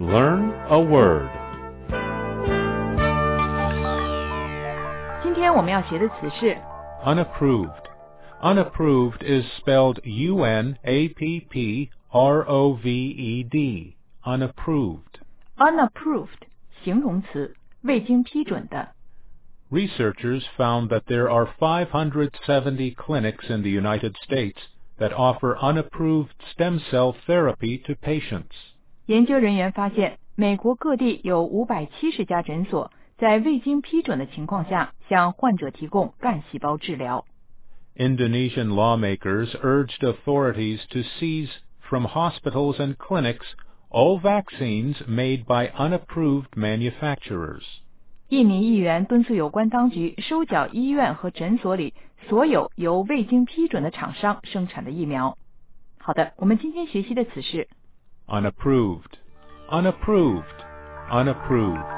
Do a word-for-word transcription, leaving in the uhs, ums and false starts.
Learn a word. 今天我们要学的词是 Unapproved. Unapproved is spelled U N A P P R O V E D. Unapproved. unapproved 形容词，未经批准的。 Researchers found that there are five hundred seventy clinics in the United States that offer unapproved stem cell therapy to patients. 研究人员发现，美国各地有五百七十家诊所在未经批准的情况下向患者提供干细胞治疗。 Indonesian lawmakers urged authorities to seize from hospitals and clinics all vaccines made by unapproved manufacturers. 印尼议员敦促有关当局收缴医院和诊所里所有由未经批准的厂商生产的疫苗。好的，我们今天学习的词是 Unapproved. Unapproved. Unapproved.